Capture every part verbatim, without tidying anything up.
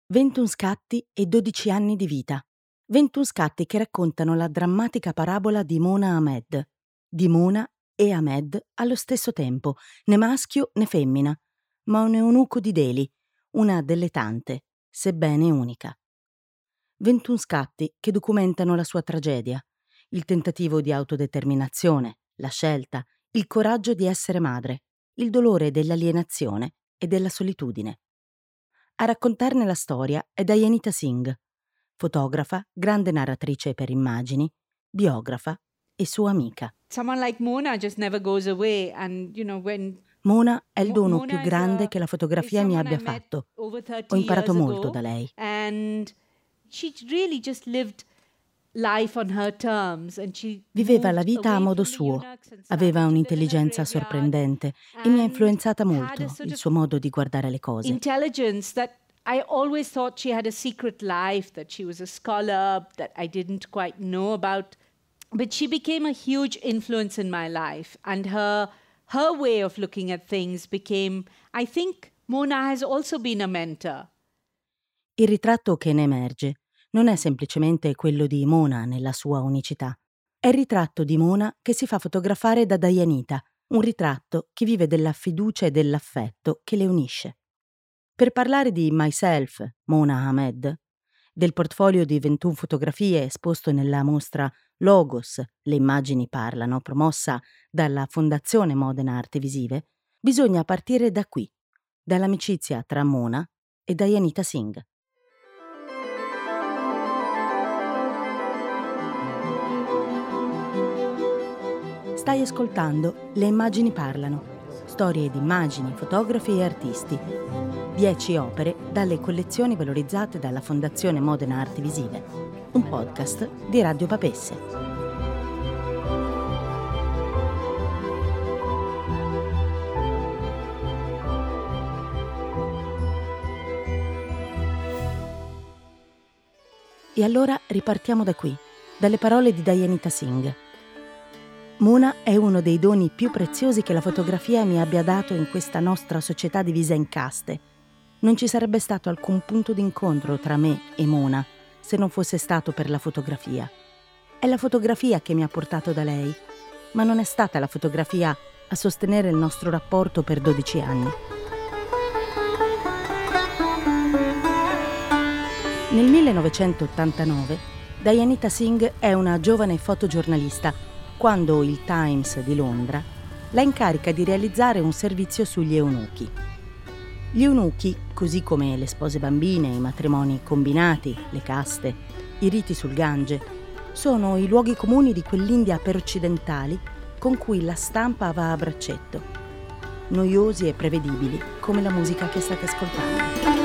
ventuno scatti e dodici anni di vita. ventuno scatti che raccontano la drammatica parabola di Mona Hamed. Di Mona e Hamed allo stesso tempo, né maschio né femmina, ma un eunuco di Delhi, una delle tante, sebbene unica. ventuno scatti che documentano la sua tragedia, il tentativo di autodeterminazione, la scelta, il coraggio di essere madre, il dolore dell'alienazione e della solitudine. A raccontarne la storia è Dayanita Singh, fotografa, grande narratrice per immagini, biografa e sua amica. Someone like Mona just never goes away, and you know when Mona è il dono Mona più is grande a- che la is fotografia mi someone abbia I met fatto. over thirty Ho imparato years molto ago, da lei. and she really just lived life on her terms, and she Viveva la moved vita a away modo from the suo, eunuchs and aveva started to live in a un'intelligenza graveyard sorprendente e mi ha and influenzata had a molto sort il of suo modo di guardare le cose. intelligence that I always thought she had a secret life, that she was a scholar that I didn't quite know about. But she became a huge influence in my life, and her her way of looking at things became, I think Mona has also been a mentor. Il ritratto che ne emerge non è semplicemente quello di Mona nella sua unicità. È il ritratto di Mona che si fa fotografare da Dayanita, un ritratto che vive della fiducia e dell'affetto che le unisce. Per parlare di Myself, Mona Hamed, del portfolio di ventuno fotografie esposto nella mostra Logos, le immagini parlano, promossa dalla Fondazione Modena Arte Visive, bisogna partire da qui, dall'amicizia tra Mona e Dayanita Singh. Stai ascoltando Le immagini parlano, storie di immagini, fotografi e artisti. Dieci opere dalle collezioni valorizzate dalla Fondazione Modena Arti Visive, un podcast di Radio Papesse. E allora ripartiamo da qui, dalle parole di Dayanita Singh. Mona è uno dei doni più preziosi che la fotografia mi abbia dato in questa nostra società divisa in caste. Non ci sarebbe stato alcun punto d'incontro tra me e Mona se non fosse stato per la fotografia. È la fotografia che mi ha portato da lei, ma non è stata la fotografia a sostenere il nostro rapporto per dodici anni. Nel millenovecentottantanove Dayanita Singh è una giovane fotogiornalista quando il Times di Londra la incarica di realizzare un servizio sugli eunuchi. Gli eunuchi, così come le spose bambine, i matrimoni combinati, le caste, i riti sul Gange, sono i luoghi comuni di quell'India per occidentali con cui la stampa va a braccetto, noiosi e prevedibili come la musica che state ascoltando.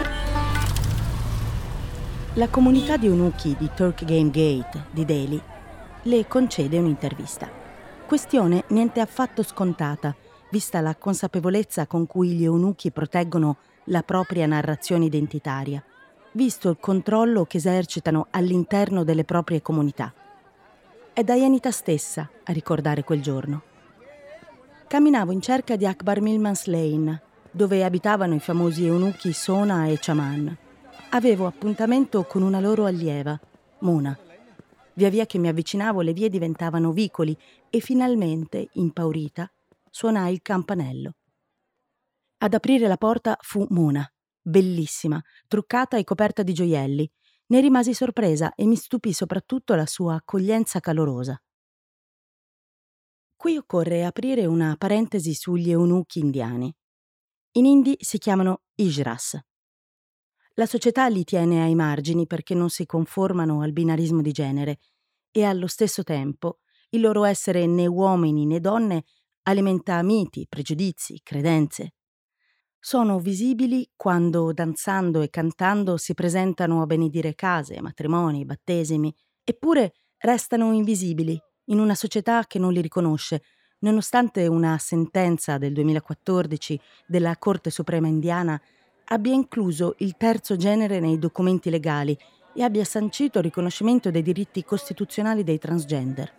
La comunità di eunuchi di Turk Game Gate di Delhi le concede un'intervista. Questione niente affatto scontata, vista la consapevolezza con cui gli eunuchi proteggono la propria narrazione identitaria, visto il controllo che esercitano all'interno delle proprie comunità. È Dayanita stessa a ricordare quel giorno. Camminavo in cerca di Akbar Milman's Lane, dove abitavano i famosi eunuchi Sona e Chaman. Avevo appuntamento con una loro allieva, Mona. Via via che mi avvicinavo le vie diventavano vicoli e finalmente, impaurita, suonai il campanello. Ad aprire la porta fu Mona, bellissima, truccata e coperta di gioielli. Ne rimasi sorpresa e mi stupì soprattutto la sua accoglienza calorosa. Qui occorre aprire una parentesi sugli eunuchi indiani. In hindi si chiamano Hijras. La società li tiene ai margini perché non si conformano al binarismo di genere e allo stesso tempo il loro essere né uomini né donne alimenta miti, pregiudizi, credenze. Sono visibili quando, danzando e cantando, si presentano a benedire case, matrimoni, battesimi, eppure restano invisibili in una società che non li riconosce, nonostante una sentenza del duemilaquattordici della Corte Suprema indiana abbia incluso il terzo genere nei documenti legali e abbia sancito il riconoscimento dei diritti costituzionali dei transgender.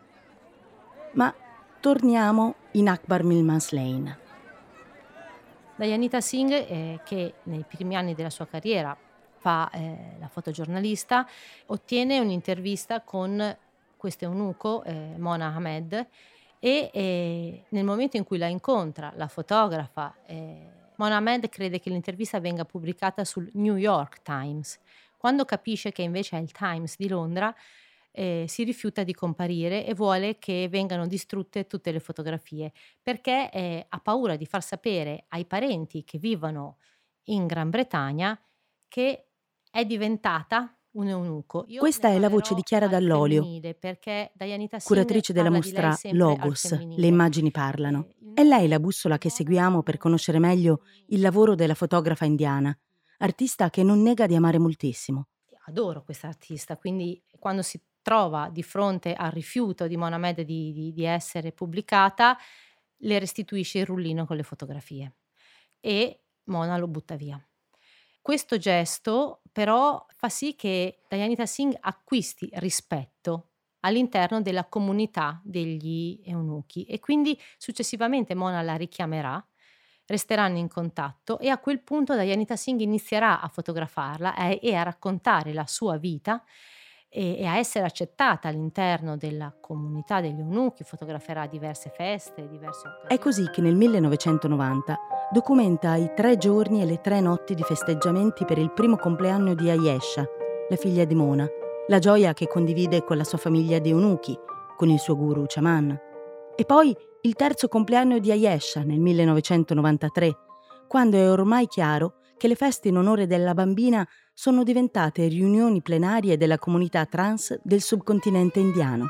Ma torniamo in Akbar Milman's Lane. Dayanita Singh, eh, che nei primi anni della sua carriera fa eh, la fotogiornalista, ottiene un'intervista con questo eunuco, eh, Mona Hamed, e eh, nel momento in cui la incontra, la fotografa, eh, Mona Hamed crede che l'intervista venga pubblicata sul New York Times. Quando capisce che invece è il Times di Londra, eh, si rifiuta di comparire e vuole che vengano distrutte tutte le fotografie, perché eh, ha paura di far sapere ai parenti che vivono in Gran Bretagna che è diventata un eunuco. Io Questa ne è la voce di parlerò Chiara al Dall'Olio, femminile, perché Dayanita Singh curatrice della parla di lei mostra sempre al Logos, Le femminile. immagini parlano. Eh, il È lei nome la bussola che Mona seguiamo per non- conoscere meglio il lavoro della fotografa indiana, artista che non nega di amare moltissimo. Adoro questa artista, quindi quando si trova di fronte al rifiuto di Mona Hamed di, di- di essere pubblicata, le restituisce il rullino con le fotografie e Mona lo butta via. Questo gesto però fa sì che Dayanita Singh acquisti rispetto all'interno della comunità degli eunuchi e quindi successivamente Mona la richiamerà, resteranno in contatto e a quel punto Dayanita Singh inizierà a fotografarla e, e a raccontare la sua vita e, e a essere accettata all'interno della comunità degli eunuchi, fotograferà diverse feste, diverse occasioni. È così che nel millenovecentonovanta documenta i tre giorni e le tre notti di festeggiamenti per il primo compleanno di Ayesha, la figlia di Mona, la gioia che condivide con la sua famiglia di eunuchi, con il suo guru Chaman. E poi il terzo compleanno di Ayesha nel millenovecentonovantatré, quando è ormai chiaro che le feste in onore della bambina sono diventate riunioni plenarie della comunità trans del subcontinente indiano.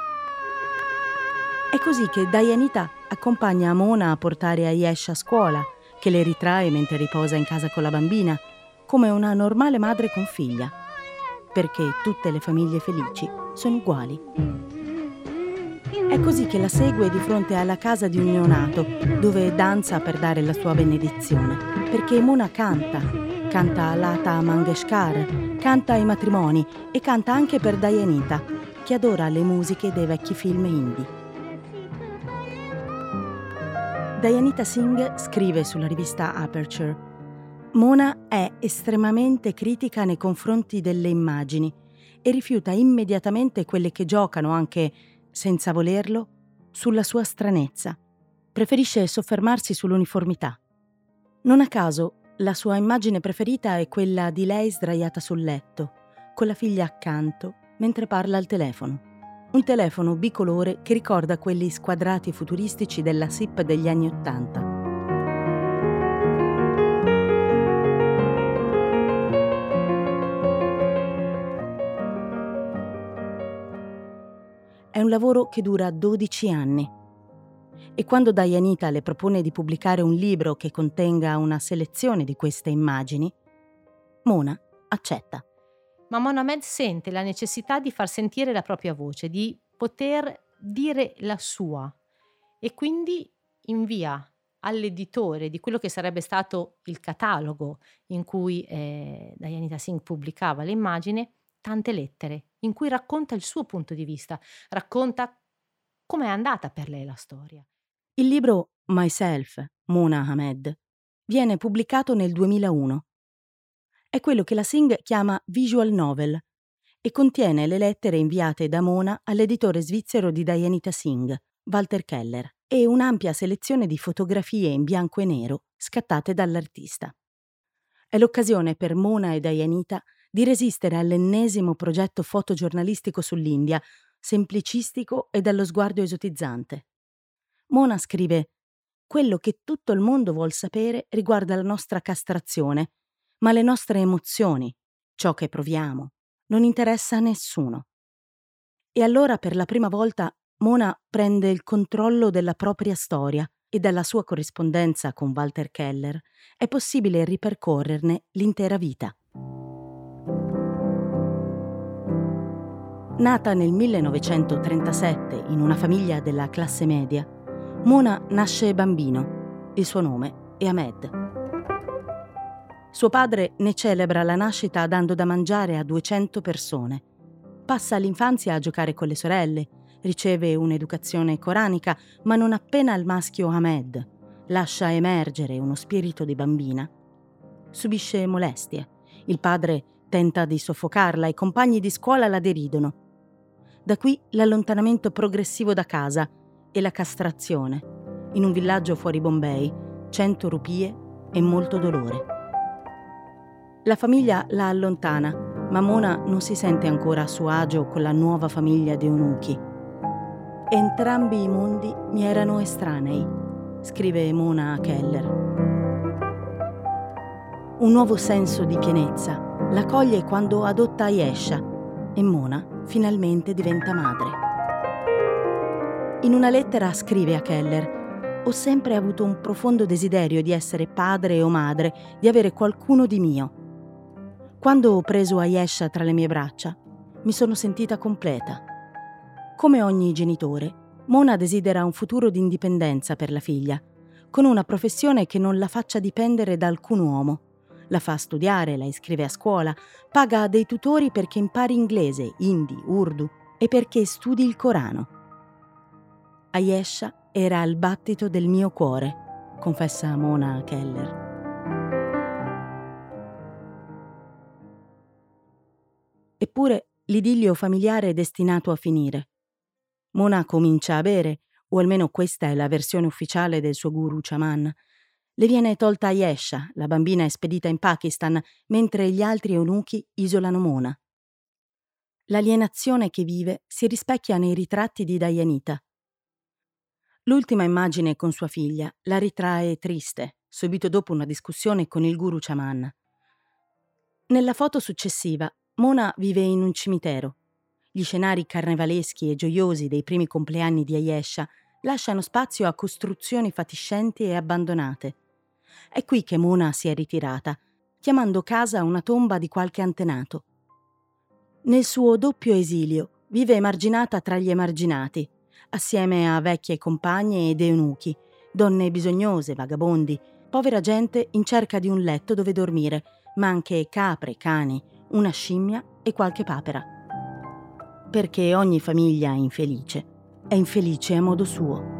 È così che Dayanita accompagna Mona a portare Ayesha a scuola, che le ritrae mentre riposa in casa con la bambina, come una normale madre con figlia, perché tutte le famiglie felici sono uguali. È così che la segue di fronte alla casa di un neonato, dove danza per dare la sua benedizione, perché Mona canta, canta Lata Mangeshkar, canta ai matrimoni e canta anche per Dayanita, che adora le musiche dei vecchi film indie. Dayanita Singh scrive sulla rivista Aperture: Mona è estremamente critica nei confronti delle immagini e rifiuta immediatamente quelle che giocano, anche senza volerlo, sulla sua stranezza. Preferisce soffermarsi sull'uniformità. Non a caso, la sua immagine preferita è quella di lei sdraiata sul letto, con la figlia accanto, mentre parla al telefono. Un telefono bicolore che ricorda quelli squadrati futuristici della S I P degli anni Ottanta. È un lavoro che dura dodici anni. E quando Dayanita le propone di pubblicare un libro che contenga una selezione di queste immagini, Mona accetta. Ma Mona Hamed sente la necessità di far sentire la propria voce, di poter dire la sua e quindi invia all'editore di quello che sarebbe stato il catalogo in cui eh, Dayanita Singh pubblicava le immagini, tante lettere in cui racconta il suo punto di vista, racconta come è andata per lei la storia. Il libro Myself, Mona Hamed, viene pubblicato nel duemilauno. È quello che la Singh chiama visual novel e contiene le lettere inviate da Mona all'editore svizzero di Dayanita Singh, Walter Keller, e un'ampia selezione di fotografie in bianco e nero scattate dall'artista. È l'occasione per Mona e Dayanita di resistere all'ennesimo progetto fotogiornalistico sull'India, semplicistico e dallo sguardo esotizzante. Mona scrive: quello che tutto il mondo vuol sapere riguarda la nostra castrazione, ma le nostre emozioni, ciò che proviamo, non interessa a nessuno. E allora per la prima volta Mona prende il controllo della propria storia e dalla sua corrispondenza con Walter Keller è possibile ripercorrerne l'intera vita. Nata nel millenovecentotrentasette in una famiglia della classe media, Mona nasce bambino. Il suo nome è Ahmed. Suo padre ne celebra la nascita dando da mangiare a duecento persone. Passa l'infanzia a giocare con le sorelle, riceve un'educazione coranica, ma non appena il maschio Ahmed, lascia emergere uno spirito di bambina, subisce molestie. Il padre tenta di soffocarla, i compagni di scuola la deridono. Da qui l'allontanamento progressivo da casa e la castrazione. In un villaggio fuori Bombay, cento rupie e molto dolore. La famiglia la allontana, ma Mona non si sente ancora a suo agio con la nuova famiglia di eunuchi. Entrambi i mondi mi erano estranei, scrive Mona Keller. Un nuovo senso di pienezza la coglie quando adotta Ayesha e Mona finalmente diventa madre. In una lettera scrive a Keller: «Ho sempre avuto un profondo desiderio di essere padre o madre, di avere qualcuno di mio. Quando ho preso Ayesha tra le mie braccia, mi sono sentita completa». Come ogni genitore, Mona desidera un futuro di indipendenza per la figlia, con una professione che non la faccia dipendere da alcun uomo. La fa studiare, la iscrive a scuola, paga dei tutori perché impari inglese, hindi, urdu e perché studi il Corano. Ayesha era il battito del mio cuore, confessa Mona Keller. Eppure l'idillio familiare è destinato a finire. Mona comincia a bere, o almeno questa è la versione ufficiale del suo guru Chaman. Le viene tolta Ayesha, la bambina è spedita in Pakistan, mentre gli altri eunuchi isolano Mona. L'alienazione che vive si rispecchia nei ritratti di Dayanita. L'ultima immagine con sua figlia la ritrae triste, subito dopo una discussione con il guru Chaman. Nella foto successiva, Mona vive in un cimitero. Gli scenari carnevaleschi e gioiosi dei primi compleanni di Ayesha lasciano spazio a costruzioni fatiscenti e abbandonate. È qui che Mona si è ritirata, chiamando casa una tomba di qualche antenato. Nel suo doppio esilio vive emarginata tra gli emarginati, assieme a vecchie compagne ed eunuchi, donne bisognose, vagabondi, povera gente in cerca di un letto dove dormire, ma anche capre, cani, una scimmia e qualche papera. Perché ogni famiglia infelice è infelice a modo suo.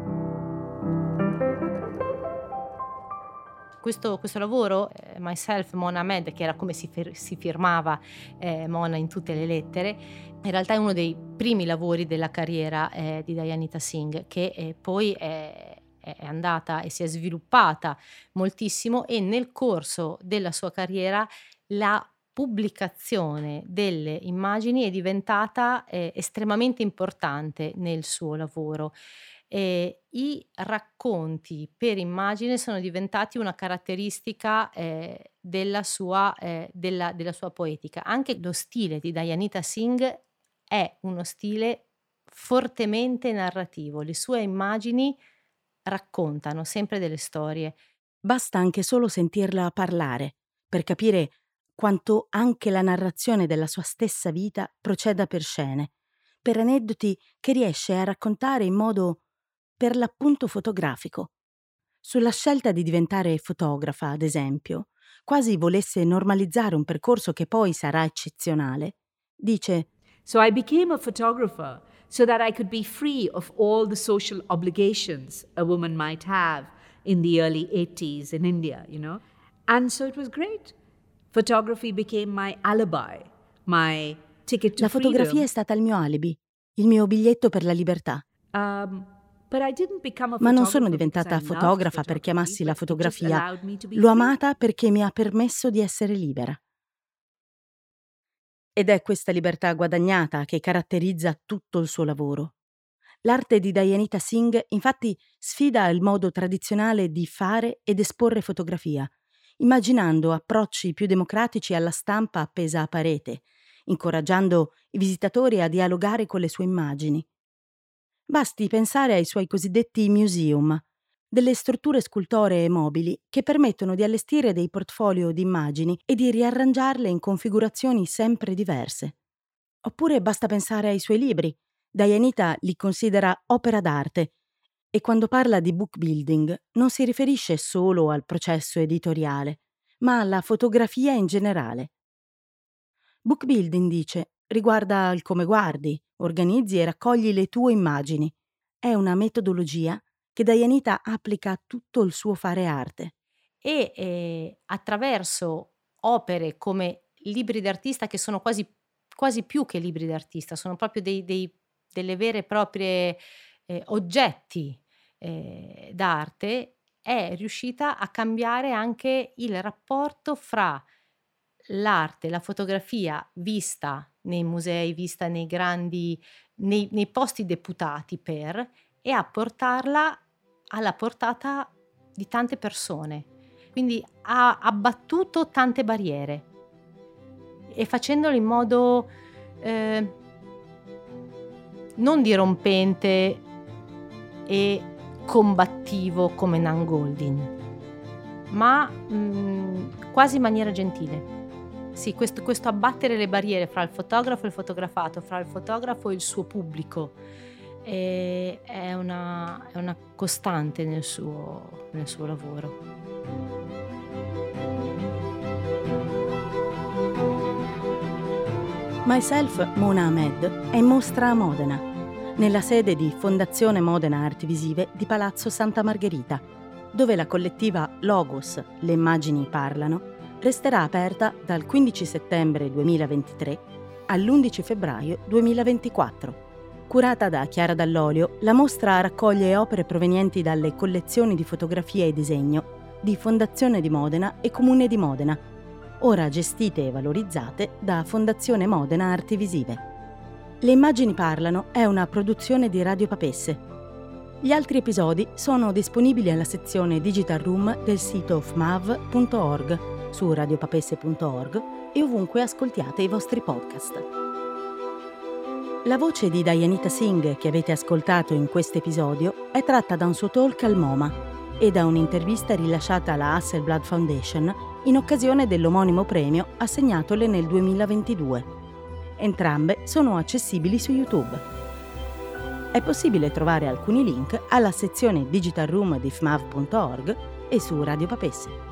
Questo, questo lavoro, eh, Myself, Mona Ahmed, che era come si, fir- si firmava eh, Mona in tutte le lettere, in realtà è uno dei primi lavori della carriera eh, di Dayanita Singh, che eh, poi è, è andata e si è sviluppata moltissimo, e nel corso della sua carriera la pubblicazione delle immagini è diventata eh, estremamente importante nel suo lavoro. Eh, I racconti per immagine sono diventati una caratteristica eh, della, sua, eh, della, della sua poetica. Anche lo stile di Dayanita Singh è uno stile fortemente narrativo. Le sue immagini raccontano sempre delle storie. Basta anche solo sentirla parlare per capire quanto anche la narrazione della sua stessa vita proceda per scene, per aneddoti che riesce a raccontare in modo per l'appunto fotografico. Sulla scelta di diventare fotografa, ad esempio, quasi volesse normalizzare un percorso che poi sarà eccezionale, dice: So I became a photographer so that I could be free of all the social obligations a woman might have in the early eighties in India, you know. And so it was great. Photography became my alibi, my ticket to La fotografia freedom. è stata il mio alibi, il mio biglietto per la libertà. Um, but I didn't become a Ma non sono photographer diventata because I loved fotografa perché photography, amassi la but it just fotografia. allowed me to be L'ho free. amata perché mi ha permesso di essere libera. Ed è questa libertà guadagnata che caratterizza tutto il suo lavoro. L'arte di Dayanita Singh, infatti, sfida il modo tradizionale di fare ed esporre fotografia, immaginando approcci più democratici alla stampa appesa a parete, incoraggiando i visitatori a dialogare con le sue immagini. Basti pensare ai suoi cosiddetti museum, delle strutture scultoree mobili che permettono di allestire dei portfolio di immagini e di riarrangiarle in configurazioni sempre diverse. Oppure basta pensare ai suoi libri. Dayanita li considera opera d'arte e quando parla di book building non si riferisce solo al processo editoriale, ma alla fotografia in generale. Book building, dice, riguarda il come guardi, organizzi e raccogli le tue immagini. È una metodologia che Dayanita applica a tutto il suo fare arte. E eh, attraverso opere come libri d'artista, che sono quasi, quasi più che libri d'artista, sono proprio dei, dei, delle vere e proprie eh, oggetti eh, d'arte, è riuscita a cambiare anche il rapporto fra l'arte, la fotografia vista nei musei, vista nei grandi, nei, nei posti deputati per, e a portarla alla portata di tante persone. Quindi ha abbattuto tante barriere e facendolo in modo eh, non dirompente e combattivo come Nan Goldin, ma mh, quasi in maniera gentile. Sì, questo, questo abbattere le barriere fra il fotografo e il fotografato, fra il fotografo e il suo pubblico, è, è, una, è una costante nel suo, nel suo lavoro. Myself, Mona Ahmed, è in mostra a Modena, nella sede di Fondazione Modena Arti Visive di Palazzo Santa Margherita, dove la collettiva Logos, le immagini parlano, resterà aperta dal quindici settembre duemilaventitré all'undici febbraio duemilaventiquattro. Curata da Chiara Dall'Olio, la mostra raccoglie opere provenienti dalle collezioni di fotografia e disegno di Fondazione di Modena e Comune di Modena, ora gestite e valorizzate da Fondazione Modena Arti Visive. Le immagini parlano è una produzione di Radio Papesse. Gli altri episodi sono disponibili alla sezione Digital Room del sito f m a v punto org, su radiopapesse punto org e ovunque ascoltiate i vostri podcast. La voce di Dayanita Singh che avete ascoltato in questo episodio è tratta da un suo talk al MoMA e da un'intervista rilasciata alla Hasselblad Foundation in occasione dell'omonimo premio assegnatole nel duemilaventidue. Entrambe sono accessibili su YouTube. È possibile trovare alcuni link alla sezione Digital Room di f m a v punto org e su Radio Papesse.